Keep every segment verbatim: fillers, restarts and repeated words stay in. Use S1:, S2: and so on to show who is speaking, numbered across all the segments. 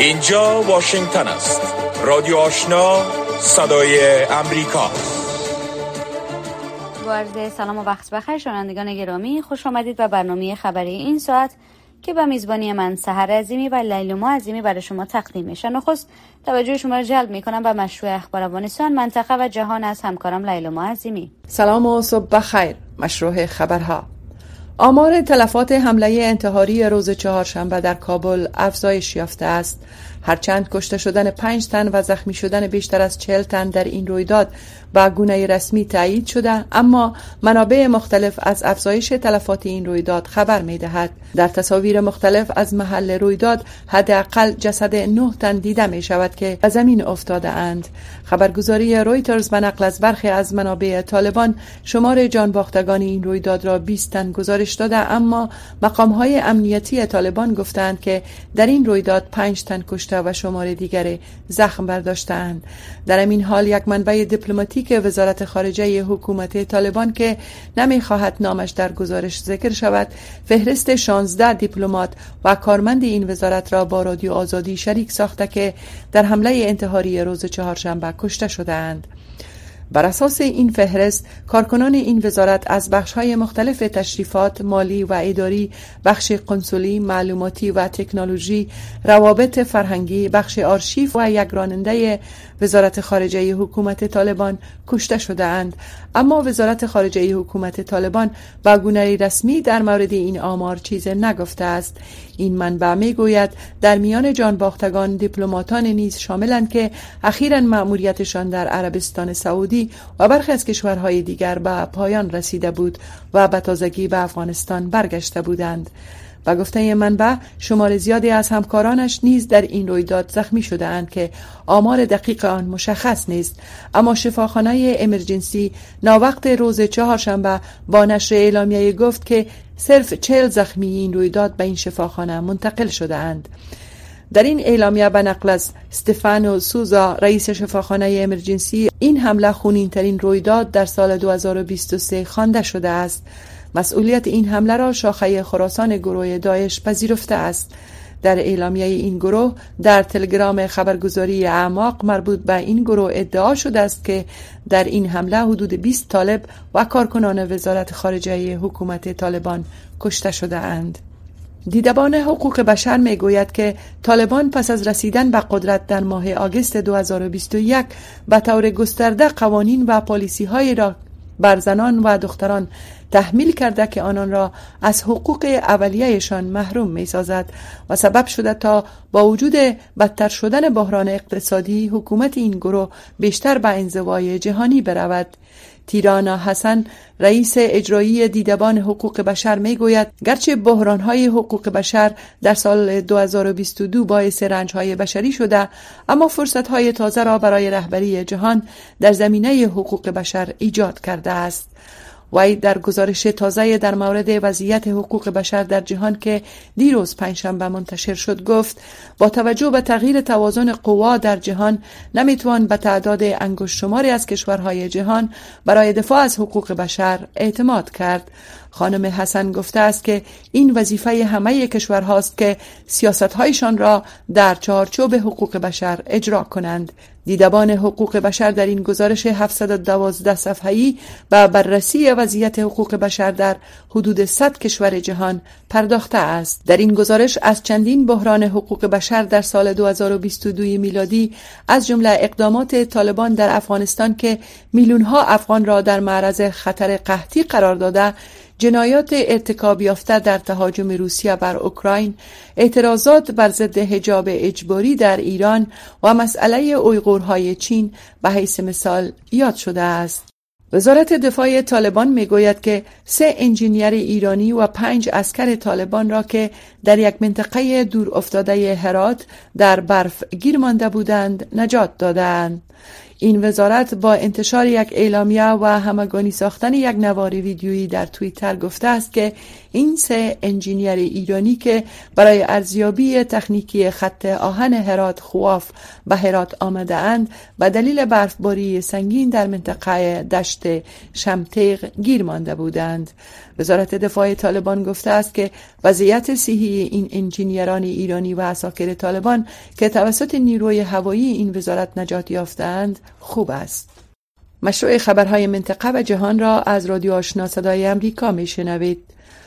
S1: اینجا واشنگتن است. رادیو آشنا، صدای امریکا.
S2: با عرض سلام و وقت بخیر شنوندگان گرامی، خوش آمدید به برنامه خبری این ساعت که به میزبانی من سحر عظیمی و لیلما عظیمی برای شما تقدیم میشه. نخست توجه شما را جلب میکنم به مشروع اخبار افغانستان، منطقه و جهان از همکارم لیلما عظیمی.
S3: سلام و صبح بخیر. مشروع خبرها: آمار تلفات حمله انتحاری روز چهارشنبه در کابل افزایش یافته است. هرچند کشته شدن پنج تن و زخمی شدن بیشتر از چهل تن در این رویداد با گونه رسمی تایید شده، اما منابع مختلف از افزایش تلفات این رویداد خبر می دهد. در تصاویر مختلف از محل رویداد حداقل جسد نه تن دیده می شود که از زمین افتاده اند. خبرگزاری رویترز به نقل از برخی از منابع طالبان شمار جان باختگان این رویداد را بیست تن گزارش داده، اما مقام‌های امنیتی طالبان گفتند که در این رویداد پنج تن کشته و شمار دیگر زخم برداشتند. در این حال یک منبع دیپلماتیک وزارت خارجه حکومت طالبان که نمی‌خواهد نامش در گزارش ذکر شود، فهرست شانزده دیپلمات و کارمند این وزارت را با رادیو آزادی شریک ساخته که در حمله انتحاری روز چهارشنبه کشته شدند. بر اساس این فهرست، کارکنان این وزارت از بخش‌های مختلف تشریفات، مالی و اداری، بخش قنسولی، معلوماتی و تکنولوژی، روابط فرهنگی، بخش آرشیو و یک راننده وزارت خارجه حکومت طالبان کشته شده‌اند. اما وزارت خارجه حکومت طالبان با گونه رسمی در مورد این آمار چیز نگفته است. این منبع میگوید در میان جانباختگان دیپلماتان نیز شاملند که اخیراً مأموریتشان در عربستان سعودی و برخی از کشورهای دیگر به پایان رسیده بود و به تازگی به افغانستان برگشته بودند. با گفته منبع، شمار زیادی از همکارانش نیز در این رویداد زخمی شده اند که آمار دقیق آن مشخص نیست، اما شفاخانه امرجنسی ناوقت روز چهارشنبه با نشر اعلامیه گفت که صرف چهل زخمی این رویداد به این شفاخانه منتقل شده اند. در این اعلامیه به نقل از استفانو سوزا، رئیس شفاخانه امرجنسی، این حمله خونین ترین رویداد در سال دو هزار و بیست و سه خوانده شده است. مسئولیت این حمله را شاخه خراسان گروه داعش پذیرفته است. در اعلامیه این گروه در تلگرام خبرگزاری اعماق مربوط به این گروه ادعا شده است که در این حمله حدود بیست طالب و کارکنان وزارت خارجه حکومت طالبان کشته شده اند. دیدبان حقوق بشر می گوید که طالبان پس از رسیدن به قدرت در ماه آگوست دو هزار و بیست و یک به طور گسترده قوانین و پالیسی های را بر زنان و دختران تحمیل کرده که آنان را از حقوق اولیه‌شان محروم می سازد و سبب شده تا با وجود بدتر شدن بحران اقتصادی حکومت این گروه بیشتر به انزوای جهانی برود. تیرانا حسن، رئیس اجرایی دیدبان حقوق بشر می گوید گرچه بحران‌های حقوق بشر در سال دو هزار و بیست و دو باعث رنج‌های بشری شده، اما فرصت‌های تازه را برای رهبری جهان در زمینه حقوق بشر ایجاد کرده است. وی در گزارش تازه در مورد وضعیت حقوق بشر در جهان که دیروز پنجشنبه منتشر شد گفت با توجه به تغییر توازن قوا در جهان نمیتوان به تعداد انگشت شماری از کشورهای جهان برای دفاع از حقوق بشر اعتماد کرد. خانم حسن گفته است که این وظیفه همه کشورهاست که سیاست‌هایشان را در چارچوب حقوق بشر اجرا کنند. دیدبان حقوق بشر در این گزارش هفتصد و دوازده صفحه‌ای به بررسی وضعیت حقوق بشر در حدود صد کشور جهان پرداخته است. در این گزارش از چندین بحران حقوق بشر در سال دو هزار و بیست و دو میلادی، از جمله اقدامات طالبان در افغانستان که میلیون‌ها افغان را در معرض خطر قحطی قرار داده، جنایات ارتکاب یافته در تهاجم روسیه بر اوکراین، اعتراضات بر ضد حجاب اجباری در ایران و مسئله اویغورهای چین به حیث مثال یاد شده است. وزارت دفاع طالبان میگوید که سه انجینیر ایرانی و پنج عسکر طالبان را که در یک منطقه دور افتاده هرات در برف گیر مانده بودند نجات دادند. این وزارت با انتشار یک اعلامیه و همگانی ساختن یک نوار ویدیویی در توییتر گفته است که این سه انجینیر ایرانی که برای ارزیابی تکنیکی خط آهن هرات خواف به هرات آمده اند به دلیل برفباری سنگین در منطقه دشت شمتیق گیر مانده بودند. وزارت دفاع طالبان گفته است که وضعیت صحی این انجینیران ایرانی و عساکر طالبان که توسط نیروی هوایی این وزارت نجات یافتند خوب است. مشروع خبرهای منطقه و جهان را از رادیو آشنا صدای امریکا میشنوید.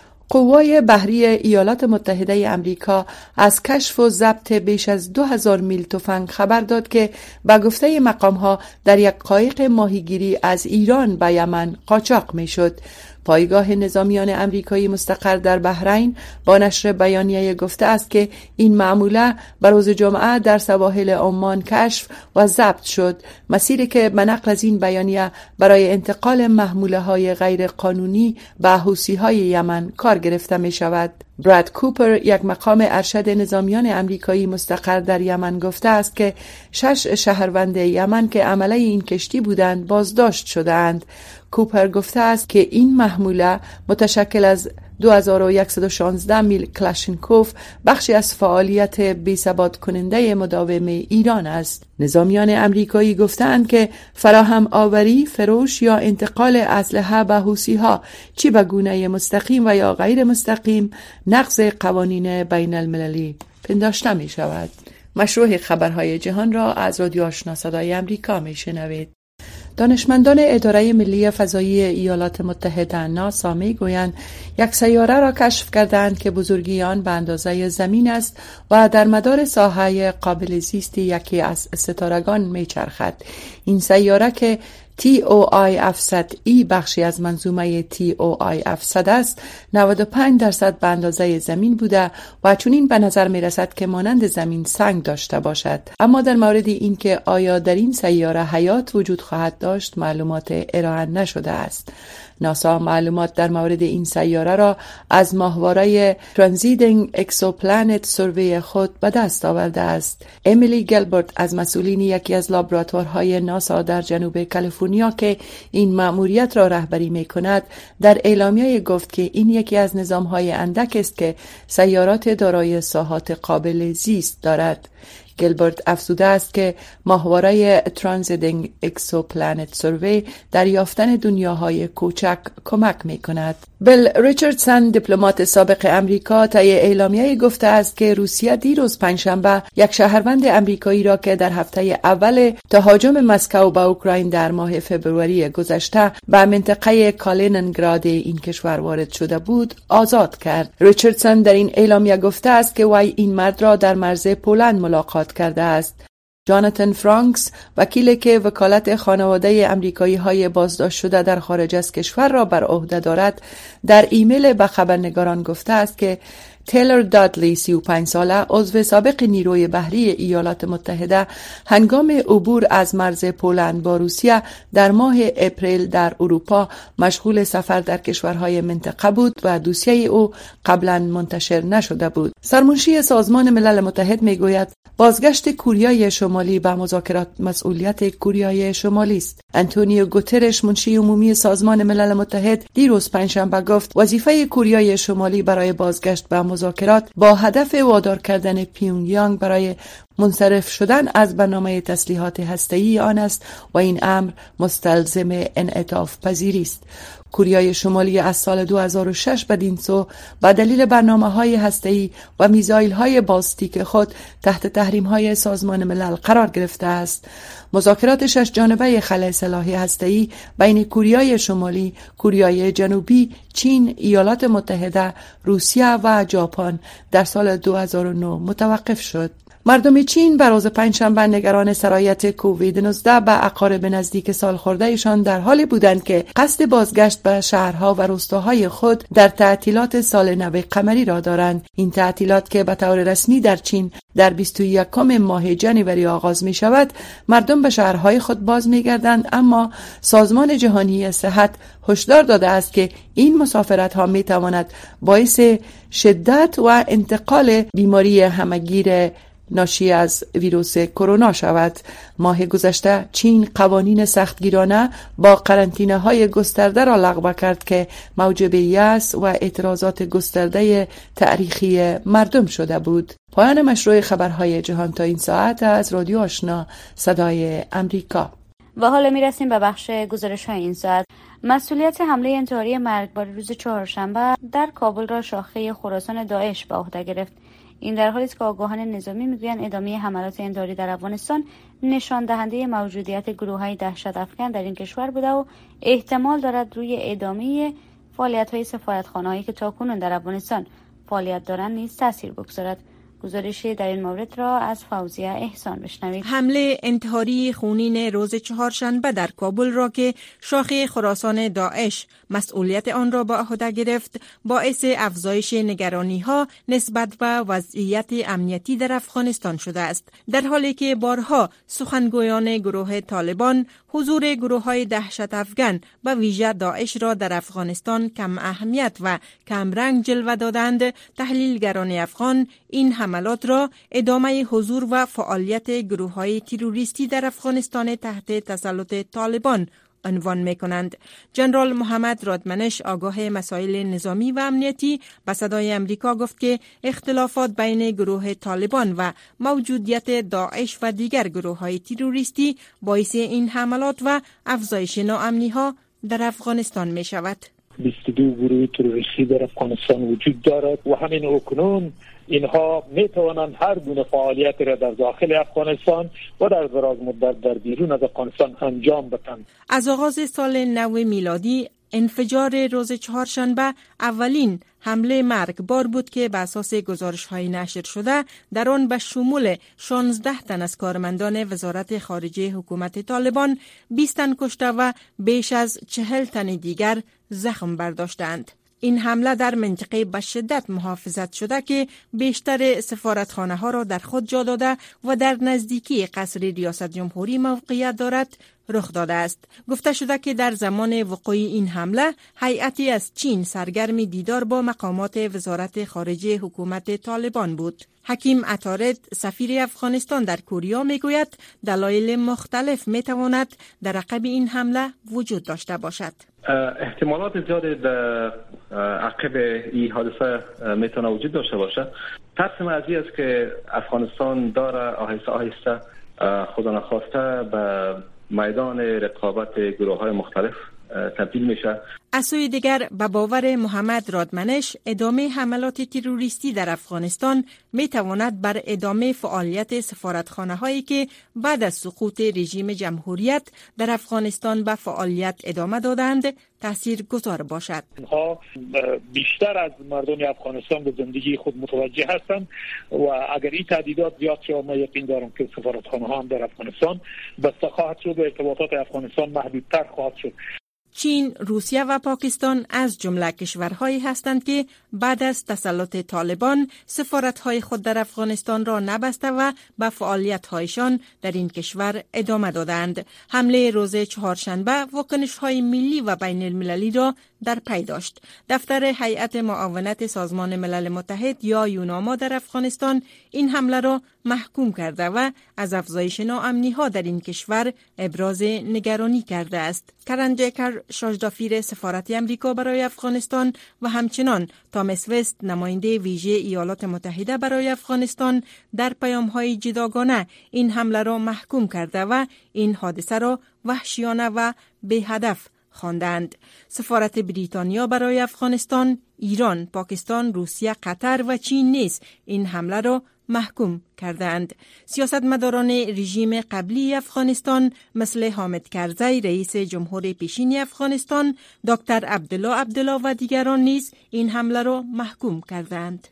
S3: قوای بحری ایالات متحده امریکا از کشف و ضبط بیش از دو هزار میل تفنگ خبر داد که به گفته مقام‌ها در یک قایق ماهیگیری از ایران به یمن قاچاق میشد. پایگاه نظامیان امریکایی مستقر در بحرین با نشر بیانیه گفته است که این معموله به روز جمعه در سواحل عمان کشف و ضبط شد، مسیری که به نقل از این بیانیه برای انتقال محموله های غیر قانونی به حوثی های یمن کار گرفته می شود. براد کوپر، یک مقام ارشد نظامیان امریکایی مستقر در یمن، گفته است که شش شهروند یمن که عمله این کشتی بودند بازداشت شدند. کوپر گفته است که این محموله متشکل از دو هزار و صد و شانزده میل کلاشینکوف بخشی از فعالیت بی‌ثبات کننده مداوم ایران است. نظامیان امریکایی گفتند که فراهم آوری، فروش یا انتقال اسلحه به حوثی‌ها چی به گونه مستقیم و یا غیر مستقیم نقض قوانین بین المللی پنداشته می شود. مشروع خبرهای جهان را از رادیو آشنا صدای امریکا می شنوید. دانشمندان اداره ملی فضایی ایالات متحده ناسا می گویند یک سیاره را کشف کردند که بزرگی آن به اندازه زمین است و در مدار ساحه قابل زیستی یکی از ستارگان می چرخد. این سیاره که تی او آی هفتصد ای بخشی از منظومه تی او آی هفتصد است، نود و پنج درصد به اندازه زمین بوده و چنین به نظر می رسد که مانند زمین سنگ داشته باشد. اما در مورد این که آیا در این سیاره حیات وجود خواهد داشت معلومات ارائه نشده است. ناسا معلومات در مورد این سیاره را از ماهواره ترانزیتینگ اکسوپلنت سروی خود به دست آورده است. امیلی گلبرت از مسئولین یکی از لابراتوارهای ناسا در جنوب کالیفرنیا که این مأموریت را رهبری می کند در اعلامیه گفت که این یکی از نظامهای اندک است که سیارات دارای ساحات قابل زیست دارد. گلبرت افزوده است که ماهواره ترانزیتینگ اکسوپلنت سروی در یافتن دنیاهای کوچک کمک می کند. بیل ریچاردسون، دیپلمات سابق امریکا، طی اعلامیه گفته است که روسیه دیروز پنجشنبه یک شهروند امریکایی را که در هفته اول تهاجم مسکو به اوکراین در ماه فوریه گذشته به منطقه کالینینگراد این کشور وارد شده بود آزاد کرد. ریچاردسون در این اعلامیه گفته است که وی این مرد را در مرز پولند ملاقات کرده است. جاناتان فرانکس، وکیلی که وکالت خانواده امریکایی های بازداشت شده در خارج از کشور را بر عهده دارد، در ایمیل به خبرنگاران گفته است که تیلر دادلی، سی و پنج ساله، عضو سابق نیروی بحری ایالات متحده، هنگام عبور از مرز پولند با روسیه در ماه اپریل در اروپا مشغول سفر در کشورهای منطقه بود و دوسیه او قبلا منتشر نشده بود. سرمنشی سازمان ملل متحد میگوید بازگشت کوریای شمالی به مذاکرات مسئولیت کوریای شمالی است. آنتونیو گوترش، منشی عمومی سازمان ملل متحد، دیروز پنجشنبه گفت وظیفه کوریای شمالی برای بازگشت به مذاکرات با هدف وادار کردن پیونگیانگ برای منصرف شدن از برنامه تسلیحات هسته‌ای آن است و این امر مستلزم انعطاف پذیری است. کوریای شمالی از سال دو هزار و شش بدین سو با دلیل برنامه‌های هسته‌ای و میزایل‌های بالستیک خود تحت تحریم‌های سازمان ملل قرار گرفته است. مذاکرات شش جانبه خلع سلاح هسته‌ای بین کوریای شمالی، کوریای جنوبی، چین، ایالات متحده، روسیه و ژاپن در سال دو هزار و نه متوقف شد. مردم چین بر روز پنجشنبه نگران سرایت کووید نوزده به اقارب نزدیک سالخورده‌شان در حالی بودند که قصد بازگشت به شهرها و روستاهای خود در تعطیلات سال نو قمری را دارند. این تعطیلات که به طور رسمی در چین در بیست و یکم ماه جنوری آغاز می شود، مردم به شهرهای خود باز می گردند، اما سازمان جهانی صحت هشدار داده است که این مسافرت ها می تواند باعث شدت و انتقال بیماری همگیر ناشی از ویروس کرونا شود. ماه گذشته چین قوانین سختگیرانه با قرنطینه های گسترده را لغو کرد که موجب یأس و اعتراضات گسترده تاریخی مردم شده بود. پایان مشروع خبرهای جهان تا این ساعت از رادیو آشنا صدای امریکا.
S2: و حالا میرسیم به بخش گزارش های این ساعت. مسئولیت حمله انتحاری مرگبار روز چهارشنبه در کابل را شاخه خراسان داعش به عهده گرفت. این در حالی است که آگاهان نظامی میگویند ادامه حملات انتحاری در افغانستان نشان دهنده موجودیت گروه‌های دهشت افکن در این کشور بوده و احتمال دارد روی ادامه فعالیت‌های سفارتخانه‌هایی که تاکنون در افغانستان فعالیت دارند نیز تاثیر بگذارد. گزارشی در این مورد را از فوزیه احسان بشنوید.
S4: حمله انتحاری خونین روز چهارشنبه در کابل را که شاخه خراسان داعش مسئولیت آن را به عهده گرفت، باعث افزایش نگرانی‌ها نسبت به وضعیت امنیتی در افغانستان شده است، در حالی که بارها سخنگویان گروه طالبان حضور گروه‌های دهشت افکن و ویژه داعش را در افغانستان کم اهمیت و کم رنگ جلوه دادند. تحلیلگران افغان این حملات را ادامه حضور و فعالیت گروه‌های تروریستی در افغانستان تحت تسلط طالبان عنوان می‌کنند. جنرال محمد رادمنش، آگاه مسائل نظامی و امنیتی، به صدای امریکا گفت که اختلافات بین گروه طالبان و موجودیت داعش و دیگر گروه‌های تروریستی باعث این حملات و افزایش ناامنی‌ها در افغانستان می‌شود.
S5: بیست و دو گروه تروریستی در افغانستان وجود دارد و همین اکنون اینها می توانند هر گونه فعالیت را در داخل افغانستان و در دراز مدت در بیرون از افغانستان انجام بدهند.
S4: از آغاز سال نو میلادی انفجار روز چهارشنبه اولین حمله مرگبار بود که به اساس گزارش‌های نشر شده در آن به شمول شانزده تن از کارمندان وزارت خارجه حکومت طالبان، بیست تن کشته و بیش از چهل تن دیگر زخم برداشتند. این حمله در منطقه به شدت محافظت شده که بیشتر سفارتخانه ها را در خود جا داده و در نزدیکی قصر ریاست جمهوری موقعیت دارد رخ داده است. گفته شده که در زمان وقوع این حمله هیئتی از چین سرگرم دیدار با مقامات وزارت خارجه حکومت طالبان بود. حکیم عطارد، سفیر افغانستان در کوریا، میگوید دلایل مختلف میتواند در عقب این حمله وجود داشته باشد.
S6: احتمالات زیاد در عقب این حادثه میتونه وجود داشته باشه. ترس من از این است که افغانستان داره آهسته آهسته خدا نخواسته به میدان رقابت گروه های مختلف تبدیل میشه.
S4: از سوی دیگر به باور محمد رادمنش، ادامه حملات تروریستی در افغانستان می تواند بر ادامه فعالیت سفارتخانه هایی که بعد از سقوط رژیم جمهوریت در افغانستان به فعالیت ادامه دادند تأثیر گذار باشد.
S5: اینها بیشتر از مردم افغانستان به زندگی خود متوجه هستند و اگر این تعدیدات زیاد شد، ما یقین دارم که سفارتخانه ها هم در افغانستان بسته خواهد شد و ارتباطات افغانستان محدودتر خواهد شد.
S4: چین، روسیه و پاکستان از جمله کشورهایی هستند که بعد از تسلط طالبان سفارت‌های خود در افغانستان را نبسته و به فعالیت‌هایشان در این کشور ادامه دادند. حمله روز چهارشنبه واکنش‌های ملی و بین المللی را در پی داشت. دفتر هیئت معاونت سازمان ملل متحد یا یوناما در افغانستان این حمله را محکوم کرده و از افزایش ناامنی‌ها در این کشور ابراز نگرانی کرده است. کرن جکر، شاژدافیر سفارت امریکا برای افغانستان و همچنان تامس وست، نماینده ویژه ایالات متحده برای افغانستان، در پیام‌های جداگانه این حمله را محکوم کرده و این حادثه را وحشیانه و بی هدف خواندند. سفارت بریتانیا برای افغانستان، ایران، پاکستان، روسیه، قطر و چین نیز این حمله را محکوم کردند. سیاستمداران رژیم قبلی افغانستان مثل حامد کرزی، رئیس جمهور پیشین افغانستان، دکتر عبدالله عبدالله و دیگران نیز این حمله را محکوم کردند.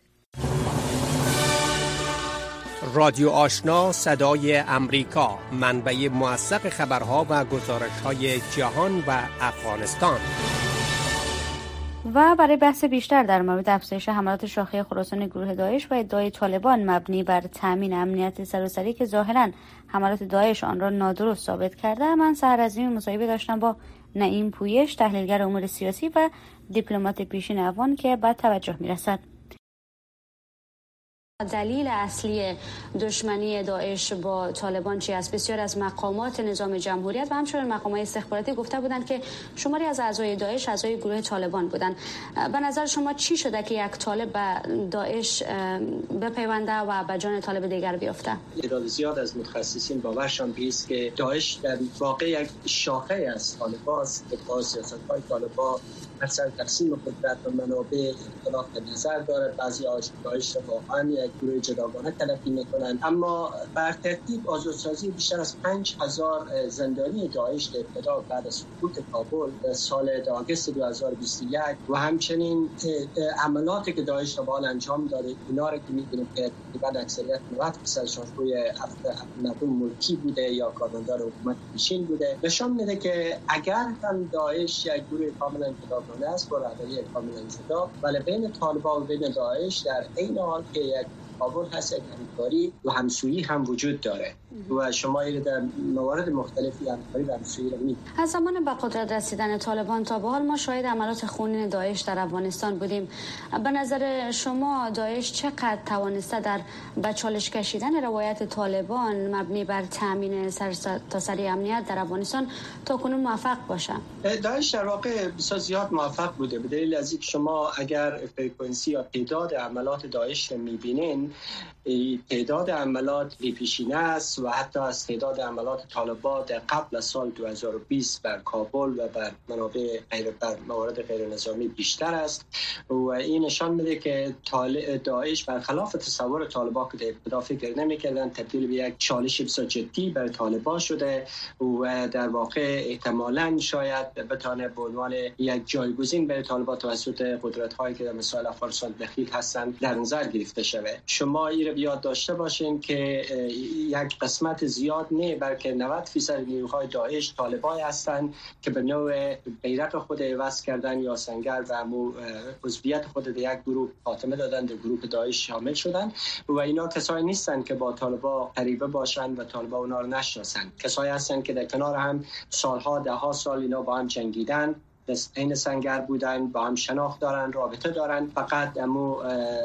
S7: رادیو آشنا صدای امریکا، منبع موثق خبرها و گزارش‌های جهان و افغانستان.
S2: و برای بحث بیشتر در مورد افزایش حملات شاخه خراسان گروه داعش و ادعای طالبان مبنی بر تامین امنیت سراسری که ظاهراً حملات داعش آن را نادرست ثابت کرده، من سحر عظیمی مصاحبه داشتم با نعیم پویش، تحلیلگر امور سیاسی و دیپلمات پیشین افغان که بعد توجه می‌رسد. دلیل اصلی دشمنی داعش با طالبان چی است؟ بسیار از مقامات نظام جمهوریت و همچنین مقامات استخباراتی گفته بودند که شماری از اعضای داعش اعضای گروه طالبان بودند. به نظر شما چی شده که یک طالب به داعش بپیونده و به جان طالب دیگر بیفته؟
S8: تعداد زیاد از متخصصین باورشان بیست که داعش در واقع یک شاخه از طالبان است که با سیاست‌های طالبان مثلا تقسیم قدرت و منابع اختلاف نظر داره. بعضی از داعش واقعا یک گروه جداگانه تلقی میکنند، اما بر ترتیب آزادسازی بیشتر از پنج هزار زندانی داعش در ابتدا بعد از سقوط کابل در سال آگوست دو هزار و بیست و یک و همچنین عملاتی که داعش تا به حال انجام داده، اینا رو که می‌بینیم که تقریبا اکثریت نود درصدشون روی مردم ملکی بوده یا کارمندان حکومت پیشین بوده، نشان میده که اگر هم داعش یک گروه کاملا جداگانه است با رهبری کاملا جدا، ولی بین طالبان و بین داعش در این حال که یک کابل هست یک همکاری و همسویی هم وجود داره و شما این در موارد مختلفی همکاری و همسویی رو می‌بینید.
S2: از زمان به قدرت رسیدن طالبان تا به حال ما شاهد عملات خونین داعش در افغانستان بودیم. به نظر شما داعش چقدر توانسته در به چالش کشیدن روایت طالبان مبنی بر تامین سرتاسری امنیت در افغانستان تا کنون موفق باشه؟
S8: داعش در واقع بسیار زیاد موفق بوده، به دلیل از اینکه شما اگر فرکانسی یا تعداد عملات داعش رو می‌بینید، تعداد عملات بی‌پیشینه است و حتی از تعداد عملات طالبان در قبل از سال دو هزار و بیست بر کابل و بر منابع غیر بر موارد غیر نظامی بیشتر است و این نشان میده که داعش برخلاف تصور طالبان که در ابتدا فکر نمی‌کردن تبدیل به یک چالش بسیار جدی بر طالبان شده و در واقع احتمالاً شاید بتونه به عنوان یک جایگزین برای طالبان توسط قدرت‌هایی که در مسائل افغانستان دخیل هستند در نظر گرفته شود. شما این رو یاد داشته باشین که یک قسمت زیاد نه بلکه نود درصد نیروهای داعش طالبان هستند که به نوع بیرق خود عوض کردن یا سنگر و عضویت خود در یک گروه خاتمه دادن، در گروه داعش شامل شدن و اینا کسایی نیستند که با طالبان قریبه باشند و طالبان اونا رو نشناسند. کسایی هستند که در کنار هم سالها ده ها سال اینا با هم جنگیدن، این سنگر بودن، با هم شناخت دارن، رابطه دارن، فقط امو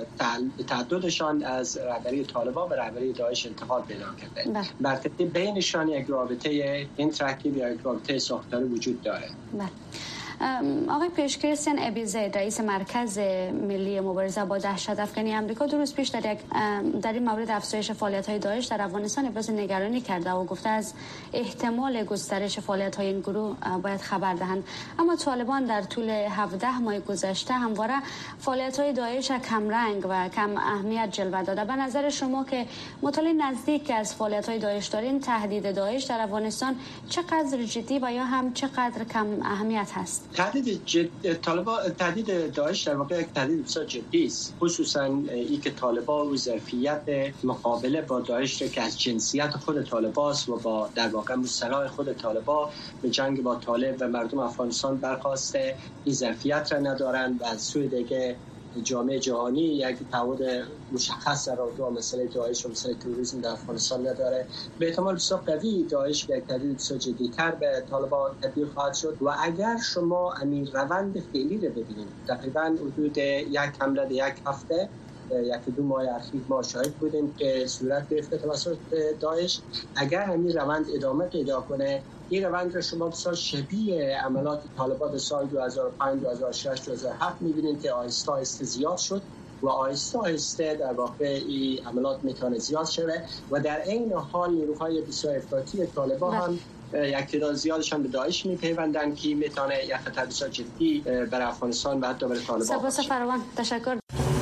S8: تعددشان از رهبری طالبان به رهبری داعش انتقال پیدا کرده. بر ترتیب بینشان یک رابطه اینتراکتیو یا یک رابطه ساختاری وجود داره.
S2: بله. آقای پیش کریستین ابیزید رئیس مرکز ملی مبارزه با دهشت افکنی آمریکا دو روز پیش در یک در این مورد افزایش فعالیت‌های داعش در افغانستان ابراز نگرانی کرده و گفته از احتمال گسترش فعالیت‌های این گروه باید خبر دهند. اما طالبان در طول هفده ماه گذشته همواره فعالیت‌های داعش کم رنگ و کم اهمیت جلوه داده. به نظر شما که مطالعه نزدیک از فعالیت‌های داعش دارین، تهدید داعش در افغانستان چقدر جدی و یا هم چقدر کم اهمیت هست؟
S8: تهدید جد... طالبان تهدید داعش در واقع یک تهدید بسیار جدی است، خصوصا این که طالبان و ظرفیت مقابله با داعش که از جنسیت خود طالبان است و با در واقع مصطلح خود طالبان به جنگ با طالب و مردم افغانستان برخواسته، این ظرفیت را ندارند و از سوی دیگه جامعه جهانی یک تعهد مشخص در رابطه با مسئله داعش و مسئله تروریسم در افغانستان نداره. به احتمال بسیار قوی داعش به یک تهدید بسیار جدی‌تر به طالبان تبدیل خواهد شد و اگر شما همین روند فعلی رو ببینید، تقریبا حدود یک حمله در یک هفته یک دو ماه اخیر ما شاهد بودیم که صورت گرفته توسط داعش. اگر همین روند ادامه پیدا کنه، این روند رو شما بسیار شبیه عملات طالبان سال دو هزار و پنج، دو هزار و شش، دو هزار و هفت می‌بینید که آهسته آهسته زیاد شد و آهسته آهسته در واقع این عملات میتونه زیاد شده و در این حال نیروهای بسیار افراطی طالبان هم یک تعداد زیادشان به داعش میپیوندن که میتونه یک خطر بسیار جدی برای افغانستان و حتی برای طالبان
S2: باشه. سپاس فراوان، تشکر.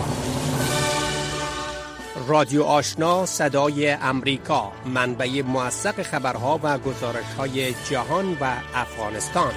S7: رادیو آشنا صدای امریکا، منبع موثق خبرها و گزارش‌های جهان و افغانستان.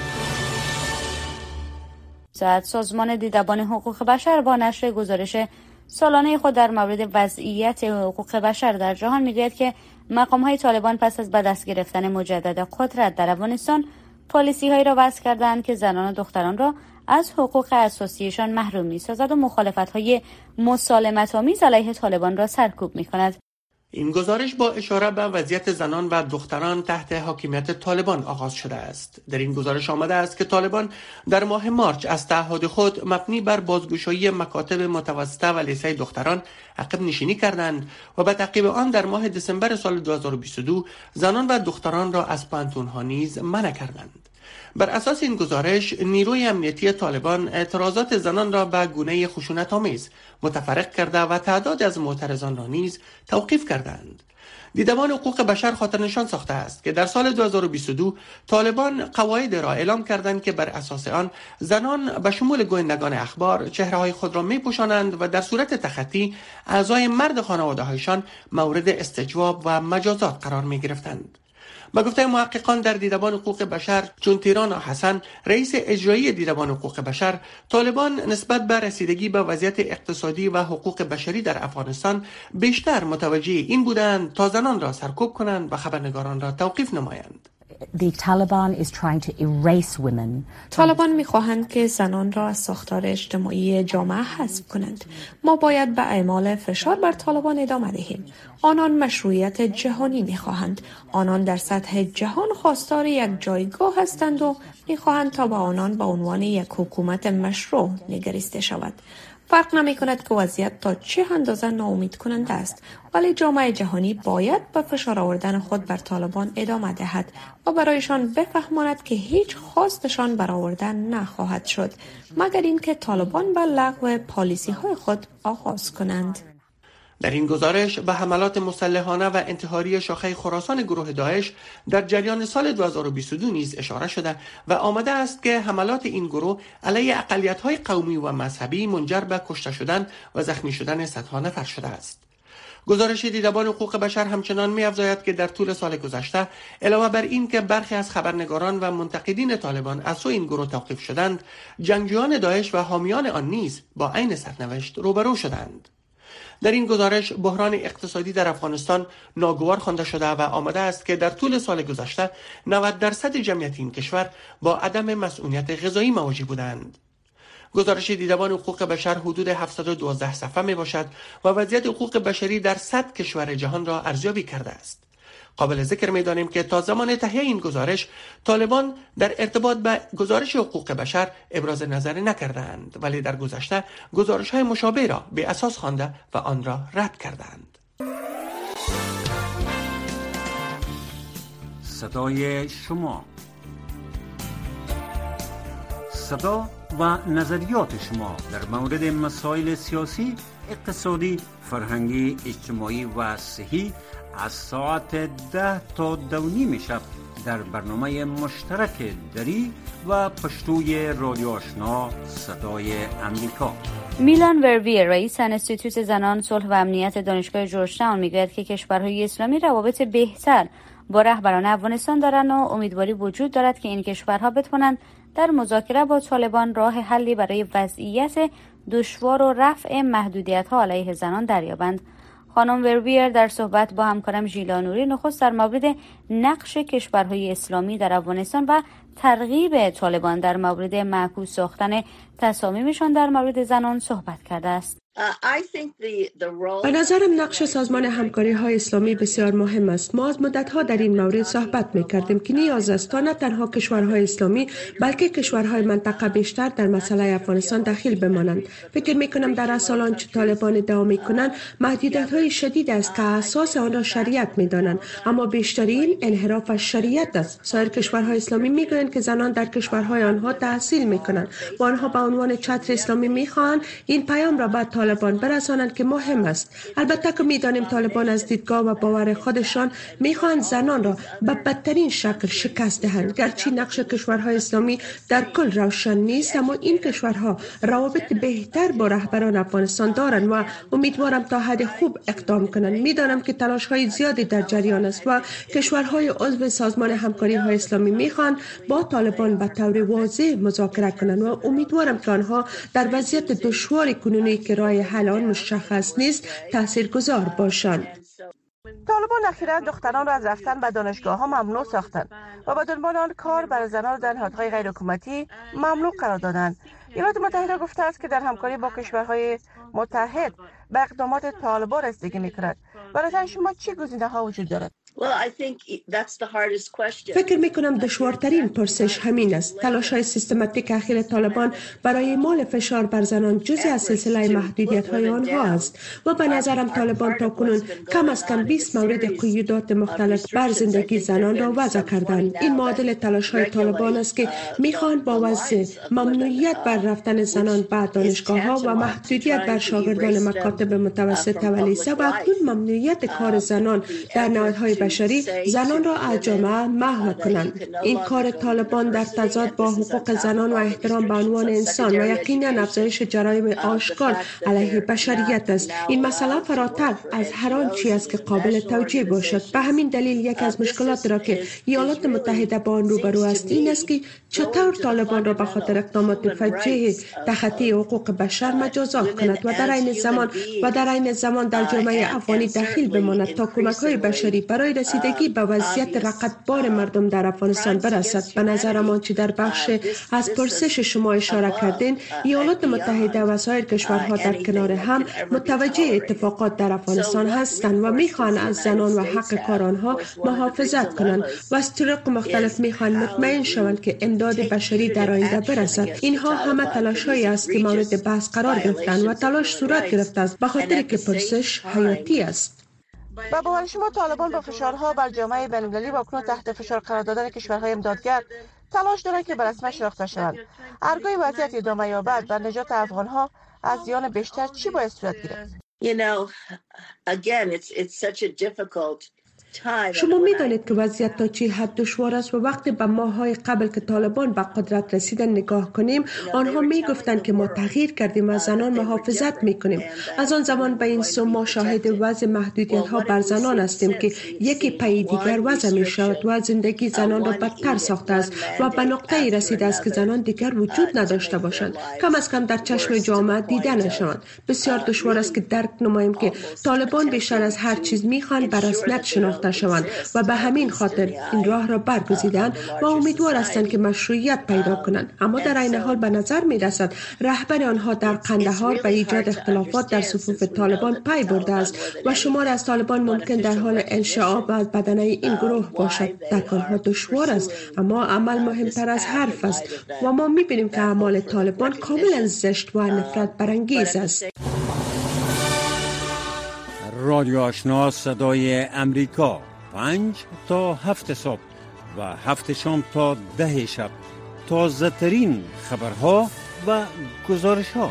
S2: سازمان دیدبان حقوق بشر با نشر گزارش سالانه خود در مورد وضعیت حقوق بشر در جهان میگوید که مقام‌های طالبان پس از به دست گرفتن مجدد قدرت در افغانستان پالیسی‌هایی را وضع کردند که زنان و دختران را از حقوق اساسیشان محروم می‌سازد و مخالفت‌های مسالمت‌آمیز علیه طالبان را سرکوب می‌کند.
S9: این گزارش با اشاره به وضعیت زنان و دختران تحت حاکمیت طالبان آغاز شده است. در این گزارش آمده است که طالبان در ماه مارچ از تعهد خود مبنی بر بازگشایی مکاتب متوسطه و لیسه دختران عقب نشینی کردند و به تعقیب آن در ماه دسامبر سال دو هزار و بیست و دو زنان و دختران را از پانتون‌ها نیز منع کردند. بر اساس این گزارش نیروی امنیتی طالبان اعتراضات زنان را به گونه خشونت‌آمیز متفرق کرده و تعداد از معترضان را نیز توقیف کردند. دیدبان حقوق بشر خاطرنشان ساخته است که در سال دو هزار و بیست و دو طالبان قواعد را اعلام کردند که بر اساس آن زنان به شمول گویندگان اخبار چهره‌های خود را می‌پوشانند و در صورت تخطی اعضای مرد خانواده‌هایشان مورد استجواب و مجازات قرار می‌گرفتند. با گفته محققان در دیدبان حقوق بشر چون تیران حسن رئیس اجرایی دیدبان حقوق بشر، طالبان نسبت به رسیدگی به وضعیت اقتصادی و حقوق بشری در افغانستان بیشتر متوجه این بودند تا زنان را سرکوب کنند و خبرنگاران را توقیف نمایند.
S10: The Taliban is trying to erase women.
S11: طالبان می‌خواهند که زنان را از ساختار اجتماعی جامعه حذف کنند. ما باید به اعمال فشار بر طالبان ادامه دهیم. آنان مشروعیت جهانی می‌خواهند. آنان در سطح جهان خواستار یک جایگاه هستند و می‌خواهند تا به آنان به عنوان یک حکومت مشروع نگریسته شود. فرق نمی کند که وضعیت تا چه اندازه ناامید کننده است، ولی جامعه جهانی باید به فشار آوردن خود بر طالبان ادامه دهد و برایشان بفهماند که هیچ خواستشان برآورده نخواهد شد مگر اینکه طالبان به لغو پالیسی های خود آغاز کنند.
S9: در این گزارش به حملات مسلحانه و انتحاری شاخه خراسان گروه داعش در جریان سال دو هزار و بیست و دو نیز اشاره شده و آمده است که حملات این گروه علیه اقلیت‌های قومی و مذهبی منجر به کشته شدن و زخمی شدن صدها نفر شده است. گزارش دیدبان حقوق بشر همچنان می‌افزاید که در طول سال گذشته علاوه بر این که برخی از خبرنگاران و منتقدین طالبان از سوی این گروه توقیف شدند، جنگجویان داعش و حامیان آن نیز با عین سرنوشت روبرو شدند. در این گزارش بحران اقتصادی در افغانستان ناگوار خوانده شده و آمده است که در طول سال گذشته نود درصد جمعیت این کشور با عدم مسئولیت غذایی مواجه بودند. گزارش دیدبان حقوق بشر حدود هفتصد و دوازده صفحه می باشد و وضعیت حقوق بشری در صد کشور جهان را ارزیابی کرده است. قابل ذکر می دانیم که تا زمان تهیه این گزارش طالبان در ارتباط به گزارش حقوق بشر ابراز نظر نکردند، ولی در گذشته گزارش های مشابه را به اساس خوانده و آن را رد کردند.
S12: صدای شما، صدا و نظریات شما در مورد مسائل سیاسی، اقتصادی، فرهنگی، اجتماعی و صحی از ساعت ده تا دو نیم شب در برنامه مشترک دری و پشتوی رادیو آشنا صدای امریکا.
S2: میلان ورویر رئیس انستیتوت زنان صلح و امنیت دانشگاه جورجتاون میگوید که کشورهای اسلامی روابط بهتر با رهبران افغانستان دارند و امیدواری وجود دارد که این کشورها بتوانند در مذاکره با طالبان راه حلی برای وضعیت دشوار و رفع محدودیت‌ها علیه زنان دریابند. خانم ورویر در صحبت با همکارم ژیلا نوری نخست در مورد نقش کشورهای اسلامی در افغانستان و ترغیب طالبان در مورد معکوس ساختن تصامیمشان در مورد زنان صحبت کرده است.
S13: به نظرم نقش سازمان همکاری های اسلامی بسیار مهم است. ما از مدت ها در این مورد صحبت می کردیم که نیاز است تا نه تنها کشورهای اسلامی بلکه کشورهای منطقه بیشتر در مسئله افغانستان دخیل بمانند. فکر می کنم در اصل آنچه طالبان ادعا می کنند محدودیت های شدید است که اساس آن را شریعت می دانند، اما بیشترین انحراف از شریعت است. سایر کشورهای اسلامی می گویند که زنان در کشورهای آنها تحصیل می کنند و آنها به عنوان چتر اسلامی می خواهند این پیام را به طالبان برسانند که مهم است. البته که می‌دانیم طالبان از دیدگاه و باور خودشان می‌خواهند زنان را به بدترین شکل شکست دهند. گرچه نقش کشورهای اسلامی در کل روشن نیست، اما این کشورها روابط بهتر با رهبران افغانستان دارند و امیدوارم تا حد خوب اقدام کنند. می‌دانم که تلاش‌های زیادی در جریان است و کشورهای عضو سازمان همکاری‌های اسلامی می‌خواهند با طالبان به طور واضح مذاکره کنند و امیدوارم که آنها در وضعیت دشوار کنونی که راه حل آن مشخص نیست تاثیرگذار باشند. طالبان اخیراً دختران را از رفتن به دانشگاه ها ممنوع ساختند و به دنبال آن کار برای زنان در نهادهای غیر حکومتی ممنوع قرار دادند. ایالات متحده گفته است که در همکاری با کشورهای متحد به اقدامات طالبان رسیدگی می‌کند. برای شما چه گزینه‌ها وجود دارد؟ فکر می کنم دشوارترین پرسش همین است. تلاش های سیستماتیک اخیر طالبان برای اعمال فشار بر زنان جزئی از سلسله محدودیت های آنها است و به نظرم طالبان تا کنون کم از کم بیست مورد قیودات مختلف بر زندگی زنان را وضع کردند. این معادل تلاش های طالبان است که می خوانند با وضع ممنوعیت بر رفتن زنان به دانشگاه ها و محدودیت بر شاگردان مکاتب متوسطه و لیسه و اکنون ممنوعیت کار زنان در نهادهای بشری زنان را از جامعه محو کنند. این کار طالبان در تضاد با حقوق زنان و احترام به عنوان انسان و یقینا افزایش جرایم آشکار علیه بشریت است. این مسئله فراتر از هر آنچه است که قابل توجیه باشد. به همین دلیل یک از مشکلات را که ایالات متحده با آن روبرو است این است که چطور طالبان را به خاطر اقدامات فجیع تخطی حقوق بشر مجازات کند و در عین زمان و در عین زمان در جامعه افغانی دخیل بماند تا کمک‌های بشری برای رسیدگی به وضعیت رقتبار مردم در افغانستان برسد. به نظرم آنچه در بخش از پرسش شما اشاره کردین، ایالات متحده و سایر کشورها در کنار هم متوجه اتفاقات در افغانستان هستند و میخوان از زنان و حق کار آنها محافظت کنند و از طرق مختلف میخوان مطمئن شوند که امداد بشری در آینده برسد. اینها همه تلاش‌هایی است که مورد بحث قرار گرفتند و تلاش صورت گرفته است به خاطر که پرسش حیاتی است. با باور شما طالبان با فشارها بر جامعه بین‌المللی و اکنون تحت فشار قرار دادن کشورهای امدادگر تلاش دارند که به رسمیت شناخته شوند. هرگاه وضعیت ادامه یابد و نجات افغانها از زیان بیشتر چی باید صورت گیرد؟
S14: You know, again, it's it's such a difficult
S13: شما می‌دانید که وضعیت تا چه حد دشوار است و وقتی به ماه‌های قبل که طالبان به قدرت رسیدن نگاه کنیم آنها می‌گفتند که ما تغییر کردیم و زنان محافظت می‌کنیم. از آن زمان به این سو ما شاهد وضع محدودیت‌ها بر زنان هستیم که یکی پی دیگر وضع می‌شود و زندگی زنان را بدتر ساخته است و به نقطه‌ای رسیده است که زنان دیگر وجود نداشته باشند، کم از کم در چشم جامعه دیده نشوند. بسیار دشوار است که درک نماییم که طالبان بیشتر از هر چیز می‌خواهند به رسمیت شناخته شوند و به همین خاطر این راه را برگزیدند و امیدوار هستند که مشروعیت پیدا کنند. اما در این حال به نظر می رسد رهبر آنها در قندهار به ایجاد اختلافات در صفوف طالبان پی برده است و شمار از طالبان ممکن در حال انشعاب از بدنه این گروه باشد. در کارها دشوار است اما عمل مهمتر از حرف است و ما می بینیم که اعمال طالبان کاملا زشت و نفرت برانگیز است.
S12: رادیو آشنا صدای امریکا پنج تا هفت صبح و هفت شام تا ده شب تازه ترین خبرها و گزارش ها.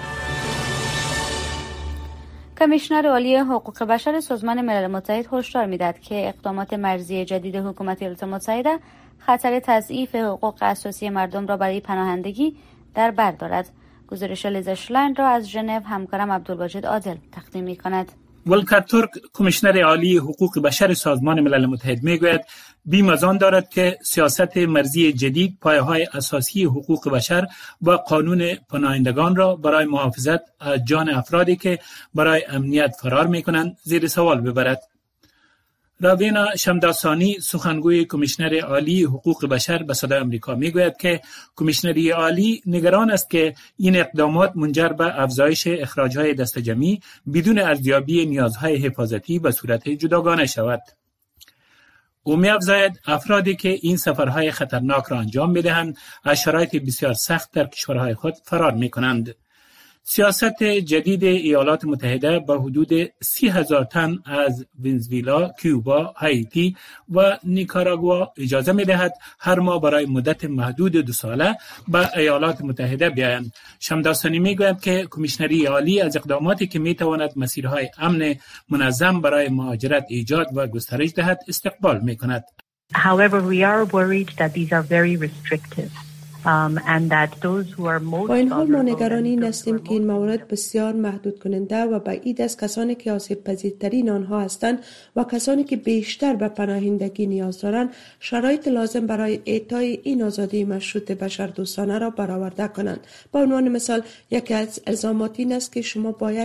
S2: کمیشنر عالی حقوق بشر سازمان ملل متحد هشدار می‌دهد که اقدامات مرزی جدید حکومت ایالات متحده خطر تضعیف حقوق اساسی مردم را برای پناهندگی در بر دارد. گزارش لیزا شلاین را از ژنو همکارم عبدالواجد عادل تقدیم می‌کند.
S15: ولکر ترک کمیشنر عالی حقوق بشر سازمان ملل متحد میگوید بیم از آن دارد که سیاست مرزی جدید پایه‌های اساسی حقوق بشر و قانون پناهندگان را برای محافظت از جان افرادی که برای امنیت فرار میکنند زیر سوال ببرد. راوینا شمداسانی سخنگوی کمیشنر عالی حقوق بشر به صدای آمریکا میگوید که کمیشنری عالی نگران است که این اقدامات منجر به افزایش اخراج‌های دست جمعی بدون ارزیابی نیازهای حفاظتی به صورت جداگانه شود. او می‌افزاید افرادی که این سفرهای خطرناک را انجام می‌دهند از شرایط بسیار سخت در کشورهای خود فرار می‌کنند. سیاست جدید ایالات متحده با حدود سی هزار تن از ونزوئلا، کیوبا، هایتی و نیکاراگوا اجازه می دهد هر ماه برای مدت محدود دو ساله به ایالات متحده بیایند. شمداسانی می گوید که کمیشنری عالی از اقداماتی که می تواند مسیرهای امن منظم برای مهاجرت ایجاد و گسترش دهد استقبال می کند.
S16: However, we are worried that these are very restrictive. Um, and that those who are most
S13: با این حال ما نگران این هستیم که این موارد بسیار محدود کننده و بعید از کسانی که آسیب پذیرترین آنها هستند و کسانی که بیشتر به پناهندگی نیاز دارند شرایط لازم برای اعطای این آزادی مشروط بشردوستانه را برآورده کنند. با عنوان مثال یکی از الزامات این است که شما باید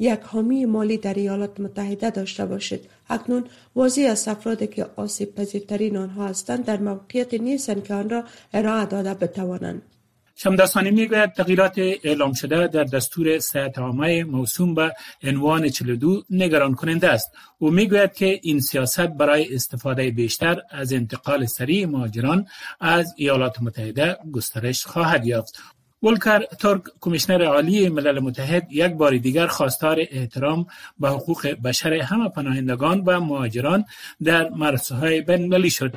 S13: یک حامی مالی در ایالات متحده داشته باشد. اکنون واضح است افرادی که آسیب پذیرترین آنها هستند در موقعیت نیستند که آن را ارائه داده بتوانند.
S15: شمدانسانی میگوید تغییرات اعلام شده در دستور صحت عامه موسوم به عنوان چهل و دو نگران کننده است. او میگوید که این سیاست برای استفاده بیشتر از انتقال سریع مهاجران از ایالات متحده گسترش خواهد یافت. ولکر تورک، کمیشنر عالی ملل متحد، یک بار دیگر خواستار احترام به حقوق بشر همه پناهندگان و مهاجران در مرزهای بین‌المللی شد.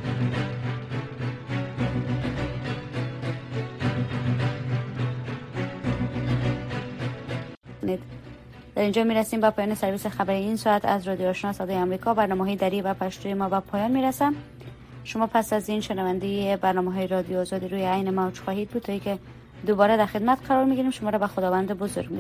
S2: در اینجا میرسیم به پایان سرویس خبری این ساعت از رادیو آشنا صدای آمریکا. برنامه‌های دری و پشتوی ما به پایان میرسم. شما پس از این شنونده برنامه‌های رادیو آزادی روی عین موج خواهید بود تا اینکه دوباره در خدمت قرار میگیریم. شما را به خداوند بزرگ